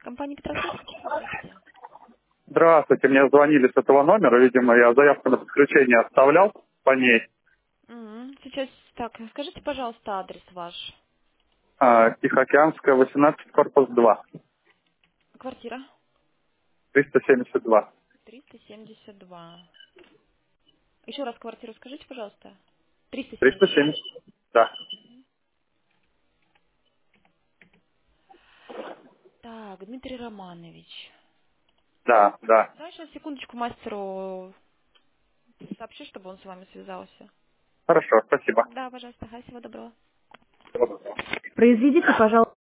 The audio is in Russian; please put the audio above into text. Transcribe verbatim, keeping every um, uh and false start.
Компания Петросвет. Здравствуйте. Здравствуйте, мне звонили с этого номера, видимо, я заявку на подключение оставлял по ней. М, Сейчас, так, скажите, пожалуйста, адрес ваш. А, Тихоокеанская, восемнадцать, корпус два, Квартира триста семьдесят два. триста семьдесят два. Еще раз квартиру скажите, пожалуйста. триста триста семьдесят. семьдесят, да, Так, Дмитрий Романович. да, да. Да, сейчас секундочку мастеру сообщу, чтобы он с вами связался. Хорошо, спасибо. Да, пожалуйста, ага, всего доброго. Всего доброго. Произведите, пожалуйста.